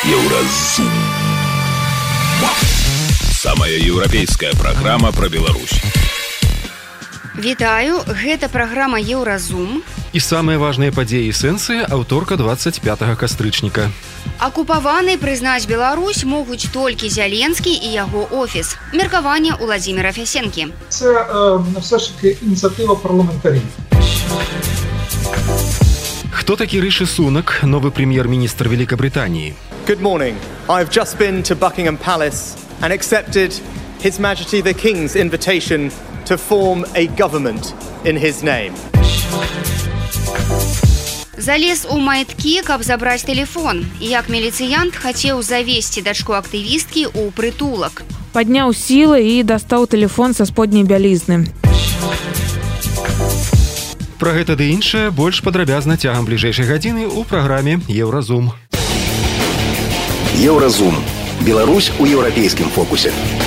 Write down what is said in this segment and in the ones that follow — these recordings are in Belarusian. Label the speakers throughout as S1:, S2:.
S1: Еўразум. Самая еўрапейская праграма пра Беларусь.
S2: Вітаю, гэта праграма Еўразум.
S3: І самыя важныя падзеі і сэнсы аўторка 25 кастрычніка.
S2: Акупаванай прызнаць Беларусь могуць толькі Зеленскі і яго офіс. Меркаванне Уладзіміра Фясенкі.
S4: Це все ж таки ініціатива парламентарів.
S3: Хто такі Риші Сунак, новий прем'єр-міністр Великобританії?
S5: Good morning. I've just been to Buckingham Palace and accepted His Majesty the King's invitation to form a government in his name.
S2: Залез у майткі, каб забраць тэлефон. Як міліцыянт хацеў завесці дачку актывісткі ў прытулак.
S6: Падняў сілы і дастаў тэлефон са сподняй бялізны.
S3: Пра гэта ды іншае больш падрабязна цягам бліжэйшай гадзіны ў праграме Еўразум.
S1: Еўразум. Беларусь у еўрапейскім фокусе.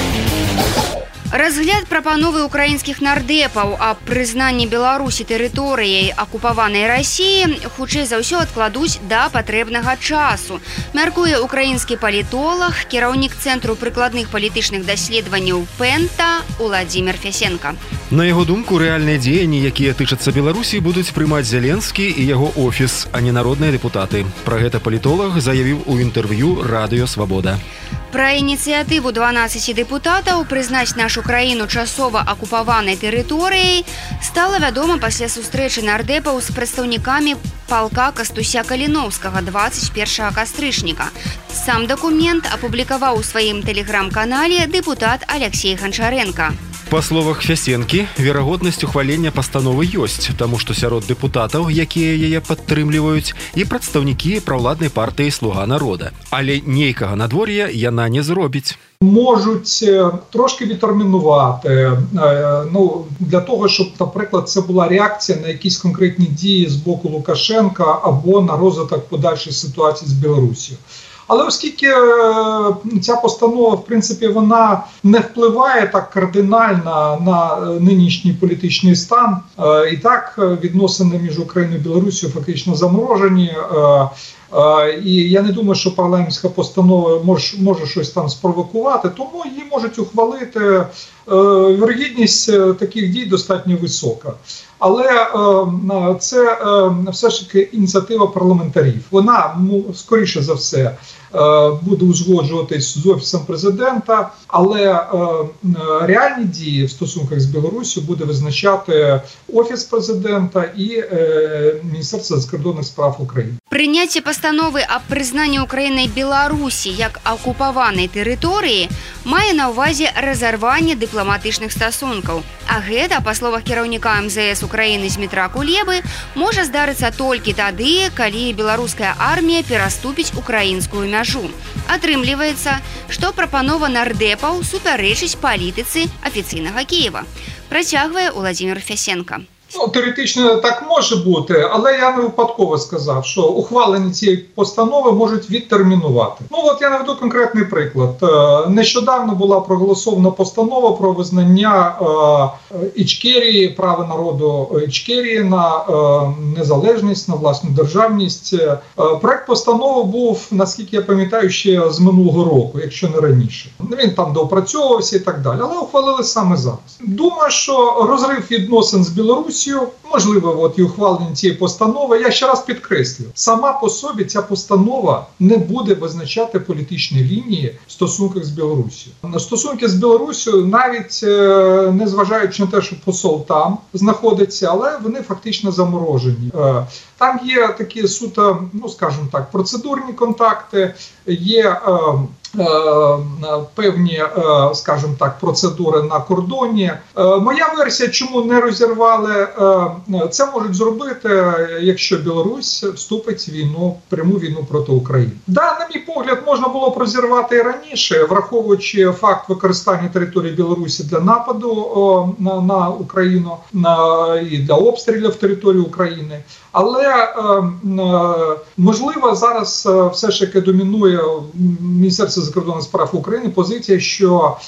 S2: Разгляд прапановы украінскіх нардэпаў аб прызнанні Беларусі тэрыторыяй акупаванай Расіі хутчэй за ўсё адкладуць да патрэбнага часу. Мяркуе украінскі палітолаг, кіраўнік Цэнтру прыкладных палітычных даследаванняў ПЭНТА Уладзімір Фясенка.
S3: На яго думку, рэальныя дзеянні, якія тычацца Беларусі, будуць прымаць Зеленскі і яго офіс, а не народныя дэпутаты. Пра гэта палітолаг заявіў у інтэрв'ю Радыё Свабода.
S2: Пра ініцыятыву 12 дэпутатаў прызнаць нашу краіну часова акупаванай тэрыторыяй стала вядома пасля сустрэчы нардэпаў з прадстаўнікамі палка Кастуся Каліноўскага 21 кастрычніка. Сам дакумент апублікаваў у сваім тэлеграм-канале дэпутат Алексей Гончаренко.
S3: Па словах Фясенкі, верагоднасць ухвалення пастановы ёсць, таму што сярод дэпутатаў, якія яе падтрымліваюць, і прадстаўнікі праўладнай партыі «Слуга народа». Але нейкага надвор'я яна не зробіць.
S4: Можуть трошки відтермінувати, для того, щоб, наприклад, це була реакція на якісь конкретні дії з боку Лукашенка або на розвиток подальшої ситуації з Білорусією. Але оскільки ця постанова, в принципі, вона не впливає так кардинально на нинішній політичний стан, і так відносини між Україною і Білорусією фактично заморожені, і я не думаю, що парламентська постанова може щось там спровокувати, тому її можуть ухвалити. Вірогідність таких дій достатньо висока. Але це все ж таки ініціатива парламентарів. Вона, скоріше за все, буде узгоджуватись з Офісом Президента, але реальні дії в стосунках з Білоруссю буде визначати Офіс Президента і Міністерство закордонних справ України.
S2: Прыняцце пастановы аб прызнанні Украінай Беларусі як акупаванай тэрыторыі мае на ўвазе разарванне дыпламатычных стасункаў. А гэта, па словах кіраўніка МЗС Украіны Змітра Кулебы, можа здарыцца толькі тады, калі беларуская армія пераступіць украінскую мяжу. Атрымліваецца, што прапанова нардэпаў супярэчыць палітыцы афіцыйнага Кієва. Працягвае Уладзімір Фясенка.
S4: Теоретично так може бути, але я не випадково сказав, що ухвалення цієї постанови можуть відтермінувати. От я наведу конкретний приклад. Нещодавно була проголосована постанова про визнання Ічкерії, права народу Ічкерії на незалежність, на власну державність. Проект постанови був, наскільки я пам'ятаю, ще з минулого року, якщо не раніше. Він там доопрацьовувався і так далі, але ухвалили саме зараз. Думаю, що розрив відносин з Білорусією, можливо, і ухвалення цієї постанови, я ще раз підкреслюю, сама по собі ця постанова не буде визначати політичні лінії в стосунках з Білорусією. Стосунки з Білорусією, навіть не зважаючи на те, що посол там знаходиться, але вони фактично заморожені. Там є такі суто, скажімо так, процедурні контакти, є певні, скажімо так, процедури на кордоні. Моя версія, чому не розірвали, це можуть зробити, якщо Білорусь вступить в війну, пряму війну проти України. Да, на мій погляд, можна було б розірвати і раніше, враховуючи факт використання території Білорусі для нападу на Україну і для обстрілів території України. Але, можливо, зараз все ж таки домінує Міністерство Міністерства закордонних справ України позиція, що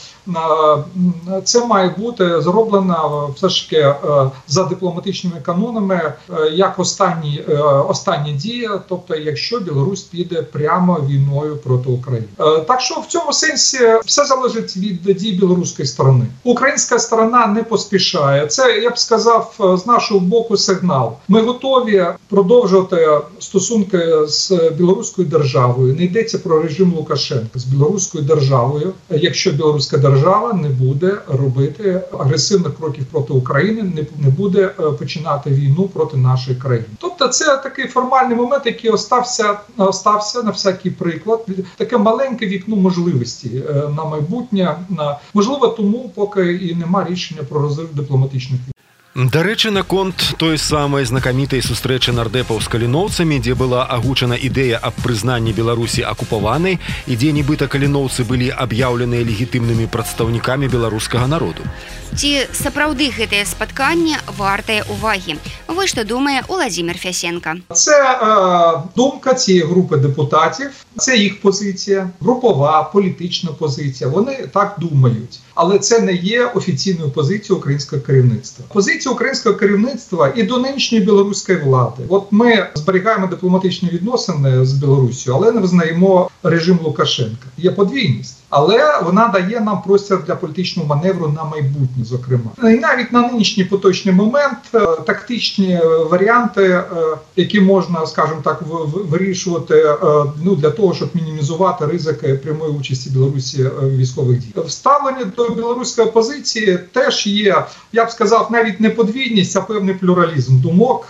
S4: це має бути зроблено все ж таки за дипломатичними канонами, як остання дія, тобто якщо Білорусь піде прямо війною проти України. Так що в цьому сенсі все залежить від дій білоруської сторони. Українська сторона не поспішає. Це, я б сказав, з нашого боку сигнал. Ми готові продовжувати стосунки з білоруською державою. Не йдеться про режим Лукашенка. З білоруською державою, якщо білоруська держава не буде робити агресивних кроків проти України, не буде починати війну проти нашої країни. Тобто це такий формальний момент, який остався на всякий приклад. Таке маленьке вікно можливості на майбутнє. Можливо, тому поки і нема рішення про розрив дипломатичних війн.
S3: Дарэчы, наконт той самай знакамітай сустрэчы нардэпаў з каліноўцамі, дзе была агучана ідэя аб прызнанні Беларусі акупаванай і дзе нібыта каліноўцы былі аб'яўленыя легітымнымі прадстаўнікамі беларускага народу.
S2: Ці сапраўды гэтае спатканне вартае увагі? Вось што думае Уладзімір Фясенка.
S4: Це думка цієї групи депутатів, це їх позиція, групова, політична позиція. Вони так думають. Але це не є офіційною позицією українського керівництва. Позиція українського керівництва і до нинішньої білоруської влади. От ми зберігаємо дипломатичні відносини з Білоруссю, але не визнаємо режим Лукашенка. Є подвійність. Але вона дає нам простір для політичного маневру на майбутнє, зокрема. І навіть на нинішній поточний момент тактичні варіанти, які можна, скажімо так, вирішувати для того, щоб мінімізувати ризики прямої участі Білорусі в військових діях. Вставлення до білоруської опозиції теж є, я б сказав, навіть не подвійність, а певний плюралізм думок,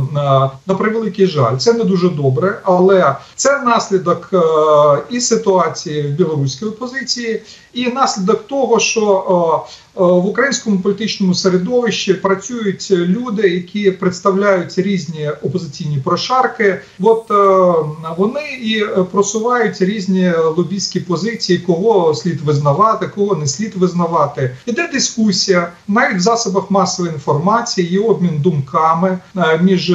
S4: на превеликий жаль. Це не дуже добре, але це наслідок і ситуації в білоруській опозиції, і наслідок того, що в українському політичному середовищі працюють люди, які представляють різні опозиційні прошарки. От вони і просувають різні лобістські позиції, кого слід визнавати, кого не слід визнавати. Іде дискусія, навіть в засобах масової інформації, є обмін думками між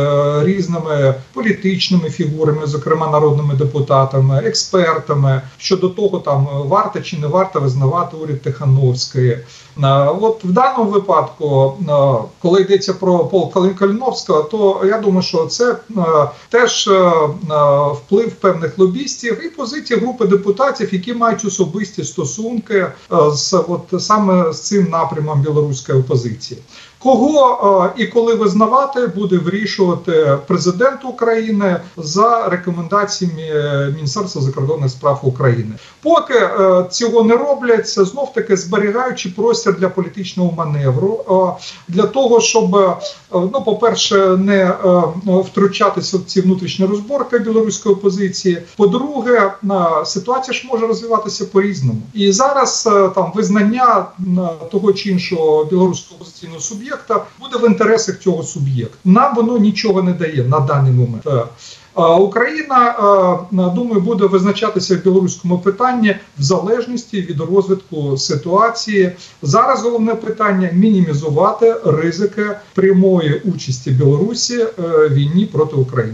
S4: різними політичними фігурами, зокрема народними депутатами, експертами, щодо того, там варто чи не варто визнавати уряд Тихановської. От в даному випадку, коли йдеться про полк Каліновського, то я думаю, що це теж вплив певних лобістів і позиції групи депутатів, які мають особисті стосунки саме з цим напрямом білоруської опозиції. Кого і коли визнавати, буде вирішувати президент України за рекомендаціями Міністерства закордонних справ України. Поки цього не роблять, знов-таки зберігаючи простір для політичного маневру, для того, щоб, по-перше, не втручатися в ці внутрішні розборки білоруської опозиції. По-друге, ситуація ж може розвиватися по-різному. І зараз там визнання того чи іншого білоруського опозиційного суб'єкта буде в інтересах цього суб'єкта. Нам воно нічого не дає на даний момент. Україна, думаю, буде визначатися в білоруському питанні в залежності від розвитку ситуації. Зараз головне питання – мінімізувати ризики прямої участі Білорусі в війні проти України.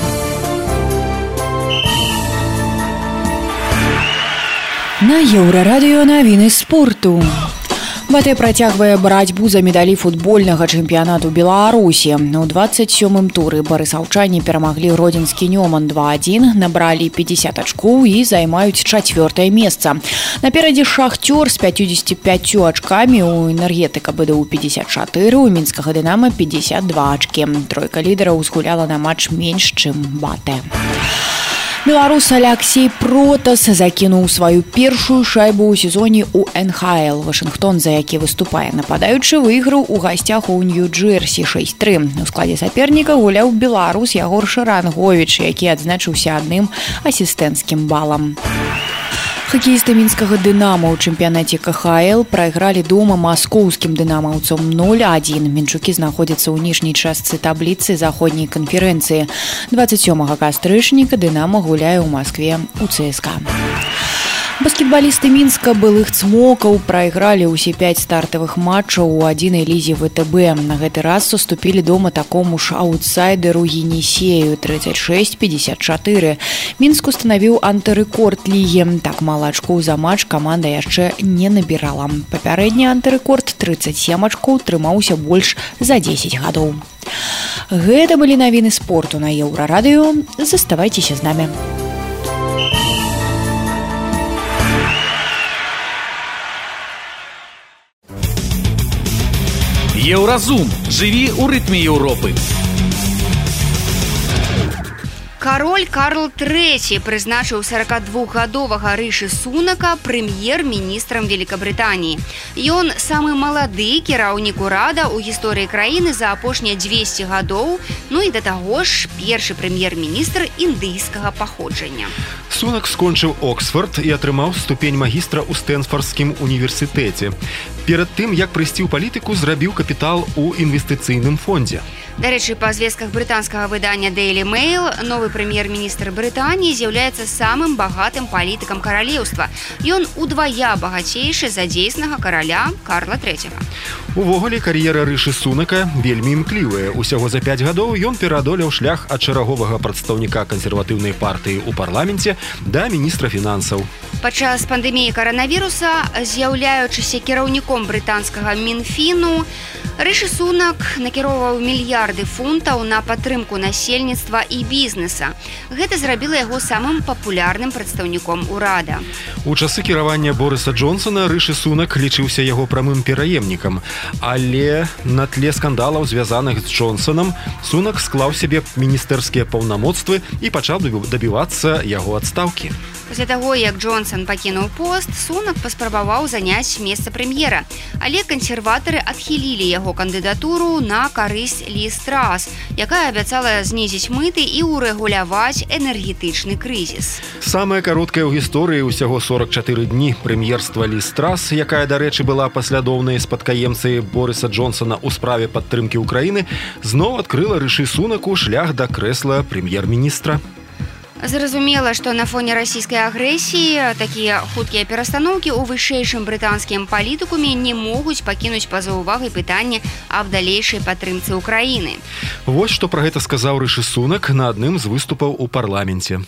S7: На Еўрарадыё навіны спорту. БТ працягвае барацьбу за медалі футбольнага чэмпіянату Беларусі. У 27-м туры барысаўчане перамаглі гродзенскі Нёман 2-1, набралі 50 ачкоў і займаюць 4-е месца. Наперадзе Шахтёр з 55 ачкамі, у Энергетыка БДУ 54, у мінскага Дынама 52 ачкі. Тройка лідараў згуляла на матч менш, чым БТ. Беларус Алексей Протас закінуў сваю першую шайбу ў сезоне ў НХЛ. Вашынгтон, за які выступае нападаючы, выйграў у гасцях у Нью-Джерсі 6-3. У складзе саперніка гуляў беларус Ягор Шаранговіч, які адзначыўся адным асістэнцкім балам. Хакеісты мінскага «Дынама» ў чэмпіянаце КХЛ прайгралі дома маскоўскім дынамаўцам 0-1. Мінчукі знаходзяцца ў ніжняй частцы табліцы заходняй канферэнцыі. 27 кастрычніка «Дынама» гуляе ў Маскве у ЦСКА. Баскетбалісты Мінска былых цмокаў прайгралі ўсе 5 стартавых матчаў у адзінай лізе ВТБ. На гэты раз саступілі дома такому ж аўтсайдеру Енісею 36-54. Мінск устанавіў антырэкорд лігі. Так мала ачкоў за матч каманда яшчэ не набірала. Папярэдні антырэкорд 37 ачкоў трымаўся больш за 10 гадоў. Гэта былі навіны спорту на Еўрарадыё. Заставайцеся з намі.
S8: Еўразум. Жыві ў рытме Еўропы.
S2: Кароль Карл III прызначыў 42-гадовага Рыши Сунака прэм'ер-міністрам Великабрытаніі. Ён самы малады кіраўнік урада ў гісторыі краіны за апошнія 200 гадоў, ну і да таго ж першы прэм'ер-міністр індыйскага паходжання.
S3: Сунак скончыў Оксфорд і атрымаў ступень магістра ў Стэнфордскім універсітэце. Перад тым, як прыйсці ў палітыку, зрабіў капітал у інвестыцыйным фондзе.
S2: Дарэчы, па звестках брытанскага выдання Daily Mail, новы прэм'ер-міністр Брытаніі з'яўляецца самым багатым палітыкам каралеўства. Ён удвая багацейшы за дзейснага караля Карла III.
S3: Увогуле, кар'ера Рыши Сунака вельмі імклівая. Усяго за 5 гадоў ён пераадолеў шлях ад чараговага прадстаўніка кансерватыўнай партыі ў парламенце да міністра фінансаў.
S2: Падчас пандэміі каранавіруса, з'яўляючыся кіраўніком брытанскага Мінфіну, Рыши Сунак накіроўваў мільярды фунтаў на падтрымку насельніцтва і бізнеса. Гэта зрабіла яго самым папулярным прадстаўніком урада.
S3: У часы кіравання Борыса Джонсона Рыши Сунак лічыўся яго прамым пераемнікам. Але на тле скандалаў, звязаных з Джонсонам, Сунак склаў сябе міністэрскія паўнамоцтвы і пачаў дабівацца яго адстаўкі.
S2: Пасля таго, як Джонсон пакінуў пост, Сунак паспрабаваў заняць месца прэм'ера, але кансерватары адхілілі яго кандыдатуру на карысць Лі Страс, якая абяцала знізіць мыты і ўрэгуляваць энергетычны крызіс.
S3: Самая кароткая ў гісторыі ўсяго 44 дні прэм'ерства Лі Страс, якая, дарэчы, была паслядоўнай спадкаемцай Борыса Джонсона ў справе падтрымкі ўкраіны, зноў адкрыла Рыши Сунаку шлях да крэсла прэм'ер-міністра.
S2: Зразумела, што на фоне расійскай агрэсіі такія хуткія перастаноўкі ў вышэйшым брытанскім палітыкуме не могуць пакінуць па-за увагай пытанне аб далейшай падтрымцы ўкраіны.
S3: Вось што пра гэта сказаў Рыши Сунак на адным з выступаў у парламенце.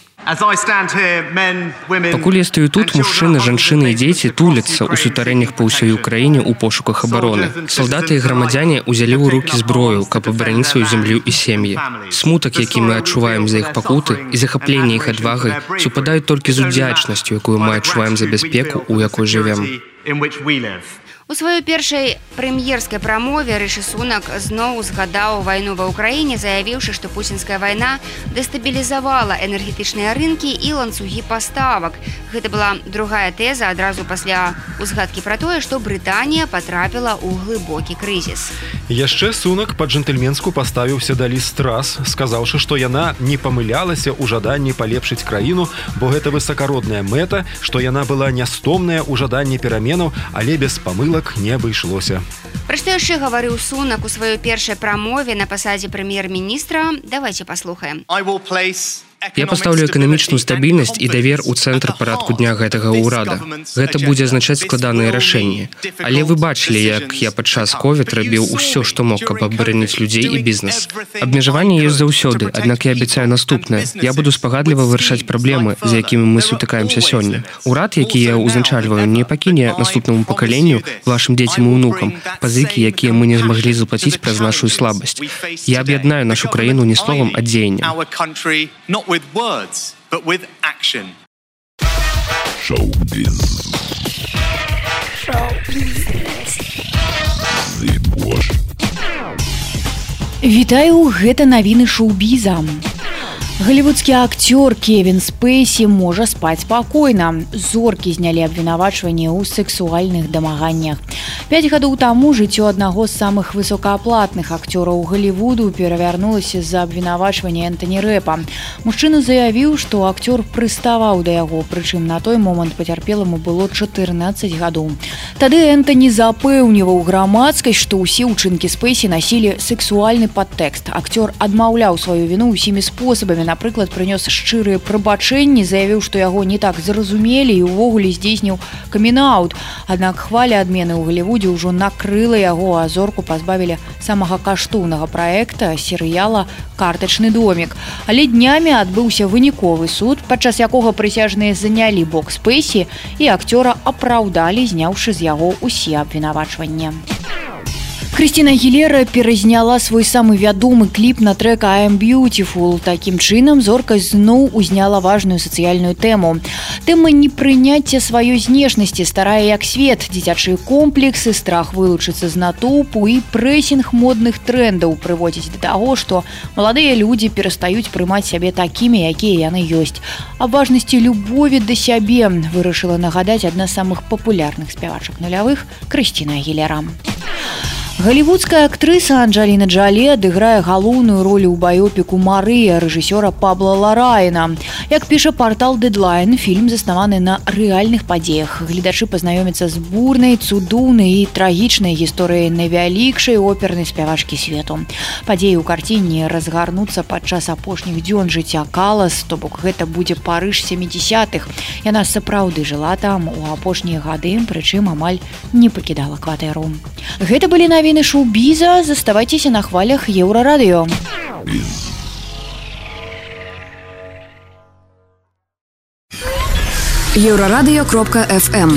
S9: Пакуль я стаю тут, мужчыны, жанчыны і дзеці туляцца ў сутарэннях па ўсёй Украіне ў пошуках абароны. Салдаты і грамадзяне ўзялі ў рукі зброю, каб абараніць сваю зямлю і сем'і. Смутак, які мы адчуваем за іх пакуты, і захапленне іх адвагай супадаюць толькі з удзячнасцю, якую мы адчуваем за бяспеку, у якой жывем.
S2: У сваёй першай прэм'ерскай прамове Рыши Сунак зноў згадаў вайну ва ўкраіне, заявіўшы, што пуцінская вайна дэстабілізавала энергетычныя рынкі і ланцугі паставак. Гэта была другая тэза адразу пасля узгадкі пра тое, што Брытанія патрапіла ў глыбокі крызіс.
S3: Яшчэ Сунак па-джэнтльменску паставіўся да Лі Страс, сказаўшы, што яна не памылялася ў жаданні палепшыць краіну, бо гэта высакародная мэта, што яна была нястомная ў жаданні пераменаў, але без памылак не абышлося.
S2: Пра што яшчэ гаварыў Сунак у сваёй першай прамове на пасадзе прэм'ер-міністра, давайце паслухаем.
S9: Я пастаўлю эканамічную стабільнасць і давер у цэнтр парадку дня гэтага ўрада. Гэта будзе азначаць складаныя рашэнні. Але вы бачылі, як я падчас ковід рабіў усё, што мог, каб абараніць людзей і бізнес. Абмежаванні ёсць заўсёды, аднак я абяцаю наступнае. Я буду спагадліва вырашаць праблемы, з якімі мы сутыкаемся сёння. Урад, які я ўзначальваю, не пакіне наступнаму пакаленню, вашым дзецям і ўнукам, пазыкі, якія мы не змаглі заплаціць праз нашу слабасць. Я аб'яднаю нашу краіну не словам, а дзеяннем.
S5: With words, but with action.
S1: Шоу-біз.
S7: Вітаю, гэта навіны шоу-біза. Голливудскі актёр Кевін Спейсі можа спаць спакойна. Зоркі знялі абвінавачванне ў сексуальных дамаганнях. 5 гадоў таму жыццё аднаго з самых высокааплатных акцёраў Голливуду перавярнулася з-за абвінавачвання Энтані Рэпа. Мужчына заявіў, што акцёр прыставаў да яго, прычым на той момант пацярпеламу было 14 гадоў. Тады Энтані запэўніваў грамадскасць, што ўсе ўчынкі Спейсі насілі сексуальны падтэкст. Акцёр адмаўляў сваю віну ўсімі спосабамі, напрыклад, прынёс шчырыя прабачэнні, заявіў, што яго не так зразумелі і ўвогуле здзейсніў камін-аут. Аднак хваля адмены ў Галівудзе ўжо накрыла яго, а зорку пазбавілі самага каштоўнага праекта серыяла «Картачны домік». Але днямі адбыўся выніковы суд, падчас якога прысяжныя занялі бок Спейсі і акцёра апраўдалі, зняўшы з яго ўсе абвінавачванні. Крысціна Агілера перазняла свой самы вядомы кліп на трэк «I am beautiful». Такім чынам зорка зноў узняла важную сацыяльную тэму. Тэма непрыняцця сваёй знешнасці, старая як свет, дзіцячыя комплексы, страх вылучыцца з натоўпу і прэсінг модных трэндаў прыводзіць да таго, што маладыя людзі перастаюць прымаць сябе такімі, якія яны ёсць. Аб важнасці любові да сябе вырашыла нагадаць адна з самых папулярных спявачак нулявых Крысціна Агілера. Галівудская актрыса Анджеліна Джолі адыграе галоўную ролю ў баёпіку «Марыя» рэжысёра Пабла Ларайна. Як піша партал Deadline, фільм заснаваны на рэальных падзеях. Гледачы пазнаёмяцца з бурнай, цудоўнай і трагічнай гісторыяй найвялікшай опернай спявачкі свету. Падзеі ў карціне разгарнуцца падчас апошніх дзён жыцця Калас, то бок гэта будзе Парыж 70-х. Яна сапраўды жыла там у апошнія гады, прычым амаль не пакідала кватэру. Гэта былі навіны шоу-біза, заставайцеся на хвалях Еўрарадыё.
S10: Еўрарадыё.фм.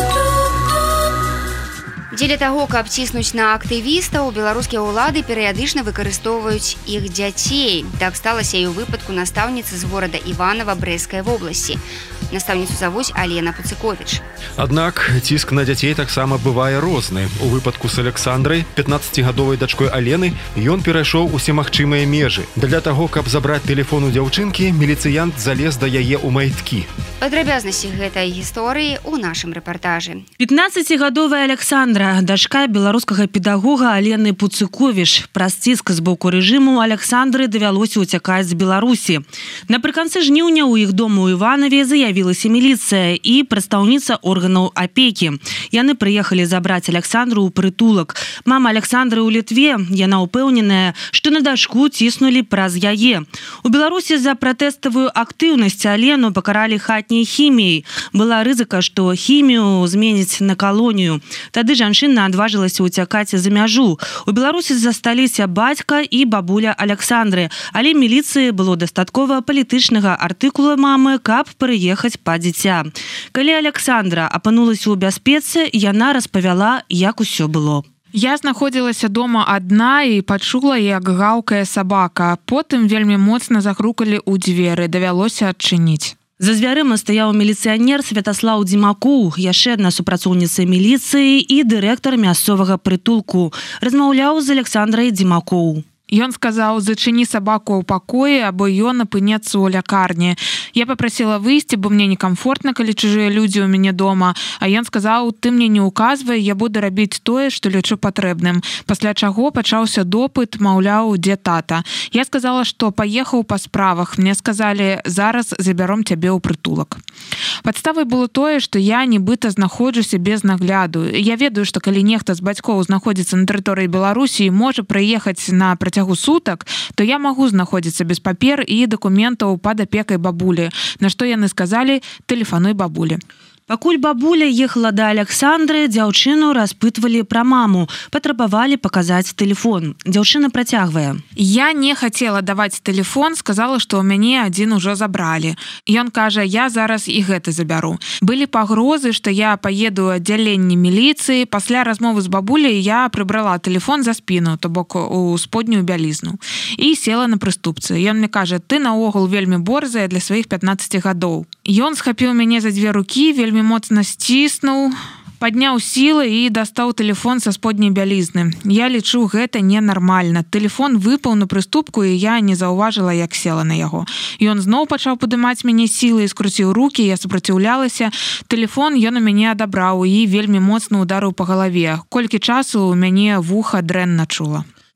S2: Дзеля таго, каб ціснуць на актывістаў, беларускія ўлады перыядычна выкарыстоўваюць іх дзяцей. Так сталася і ў выпадку настаўніцы з горада Іванова Брэсцкай вобласці. Настаўніцу завуць Алена Пацыковіч.
S3: Аднак ціск на дзяцей таксама бывае розны. У выпадку з Александрай, 15гадовай дачкой Алены, ён перайшоў усе магчымыя межы. Для таго, каб забраць тэлефон у дзяўчынкі, міліцыянт залез да яе ў майткі.
S2: Падрабязнасці гэтай гісторыі ў нашым рэпартажы.
S11: 15гадовая Александра, дачка беларускага педагога Алены Пацыковіч. Праз ціск з боку рэжыму Александры давялося ўцякаць з Беларусі. Напрыканцы жніўня ў іх дому ў Іванове заявілася міліцыя і прадстаўніца органаў апекі. Яны прыехалі забраць Александру ў прытулак. Мама Александры ў Літве, яна ўпэўненая, што на дачку ціснулі праз яе. У Беларусі за пратэставую актыўнасць Алену пакаралі хатняй хіміяй. Была рызыка, што хімію зменіць на калонію. Тады жанчына адважылася ўцякаць за мяжу. У Беларусі засталіся бацька і бабуля Александры, але міліцыі было дастаткова палітычнага артыкула мамы, каб прыехаць па дзіця. Калі Александра апынулася ў бяспецы, яна распавяла, як усё было.
S6: Я знаходзілася дома адна і пачула, як гаўкае сабака. Потым вельмі моцна загрукалі ў дзверы, давялося адчыніць.
S11: За дзвярыма стаяў міліцыянер Святаслаў Дзімакоў, яшчэ адна супрацоўніца міліцыі і дырэктар мясцовага прытулку. Размаўляў з Александрай Дзімакоў.
S6: Ён сказаў, зачыні сабаку ў пакоі, або ён апынецца ў лякарні. Я папрасіла выйсці, бо мне некамфортна, калі чужыя людзі ў мяне дома. А ён сказаў, ты мне не ўказвай, я буду рабіць тое, што лічу патрэбным. Пасля чаго пачаўся допыт, маўляў, дзе тата. Я сказала, што паехаў па справах. Мне сказалі, зараз забяром цябе ў прытулак. Падставай было тое, што я нібыта знаходжуся без нагляду. Я ведаю, што калі нехта з бацькоў знаходзіцца на тэрыторыі Беларусі і можа прыехаць на працягу сутак, то я магу знаходзіцца без папер і дакументаў пад апекай бабулі. На што яны сказалі, тэлефануй бабулі.
S11: Пакуль бабуля ехала да Александры, дзяўчыну распытвалі пра маму, патрабавалі паказаць тэлефон. Дзяўчына працягвае.
S6: Я не хацела даваць тэлефон, сказала, што ў мяне адзін ужо забралі. Ён кажа, я зараз і гэты забяру. Былі пагрозы, што я паеду ў аддзяленне міліцыі. Пасля размовы з бабуляй я прыбрала тэлефон за спіну, то бок у споднюю бялізну. І села на прыступцы. Ён мне кажа, ты наогул вельмі борзая для сваіх 15 гадоў. Ён схапіў мяне за дзве рукі, вельмі моцна сціснуў, падняў сілы і дастаў тэлефон са сподняй бялізны. Я лічу, гэта ненармальна. Тэлефон выпаў на прыступку, і я не заўважыла, як села на яго. Ён зноў пачаў падымаць мяне сілы і скруціў рукі, я супраціўлялася. Тэлефон ён у мяне адабраў і вельмі моцна ударыў па галаве. Колькі часу у мяне вуха дрэнна чула.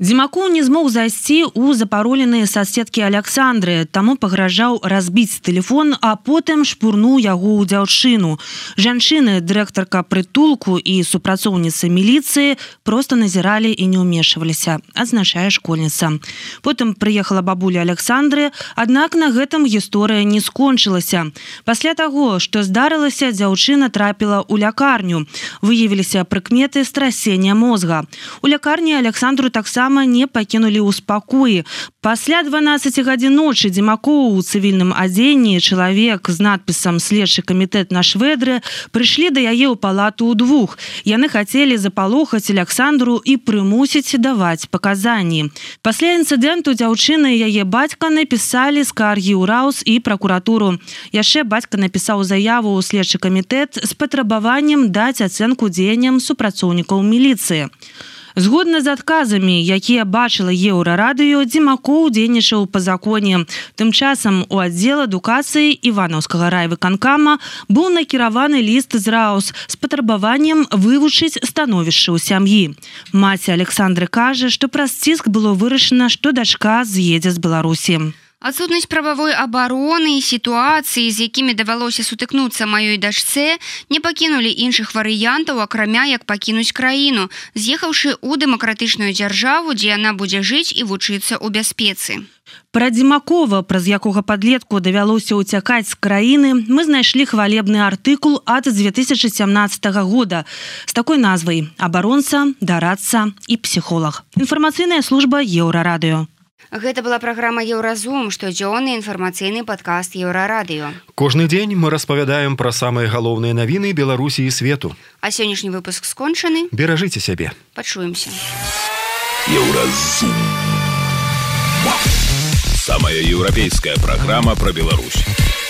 S11: Дзімакоў не змог зайсці ў запароленыя соцсеткі Александры, таму пагражаў разбіць тэлефон, а потым шпурнуў яго ў дзяўчыну. Жанчыны, дырэктарка прытулку і супрацоўніцы міліцыі проста назіралі і не ўмешваліся, адзначае школьніца. Потым прыехала бабуля Александры, аднак на гэтым гісторыя не скончылася. Пасля таго, што здарылася, дзяўчына трапіла ў лякарню. Выявіліся прыкметы страсення мозга. У лякарні Александру таксама не пакінулі ў спакоі. Пасля 12 гадзін ночы Дзімакоў у цывільным адзенні, чалавек з надпісам «Следчы камітэт на швэдры» прыйшлі да яе ў палату ўдвух. Яны хацелі запалохаць Александру і прымусіць даваць паказанні. Пасля інцыдэнту дзяўчыны і яе бацька напісалі скаргі ў РАУС і пракуратуру. Яшчэ бацька напісаў заяву ў следчы камітэт з патрабаваннем даць ацэнку дзеянням супрацоўнікаў міліцыі. Згодна з адказамі, якія бачыла Еўрарадыё, Дзімакоў дзейнічаў па законе. Тым часам у аддзел адукацыі Іванаўскага райвыканкама быў накіраваны ліст з РАУС з патрабаваннем вывучыць становішча ў сям'і. Маці Александры кажа, што праз ціск было вырашана, што дачка з'едзе з Беларусі.
S2: Адсутнасць прававой абароны і сітуацыі, з якімі давялося сутыкнуцца маёй дачцэ, не пакінулі іншых варыянтаў, акрамя як пакінуць краіну, з'ехаўшы ў дэмакратычную дзяржаву, дзе яна будзе жыць і вучыцца ў бяспецы.
S11: Пра Дзімакова, праз якога падлетку давялося ўцякаць з краіны, мы знайшлі хвалебны артыкул ад 2017 года з такой назвай «Абаронца, дарадца і псіхолог». Інфармацыйная служба Еўрарадыё.
S2: Гэта была праграма «Еўразум», штодзённы інфармацыйны падкаст Еўрарадыё.
S3: Кожны дзень мы распавядаем пра самыя галоўныя навіны Беларусі і свету.
S2: А сённяшні выпуск скончаны.
S3: Беражыце сябе.
S2: Пачуемся.
S1: Еўразум. Самая еўрапейская праграма пра Беларусь.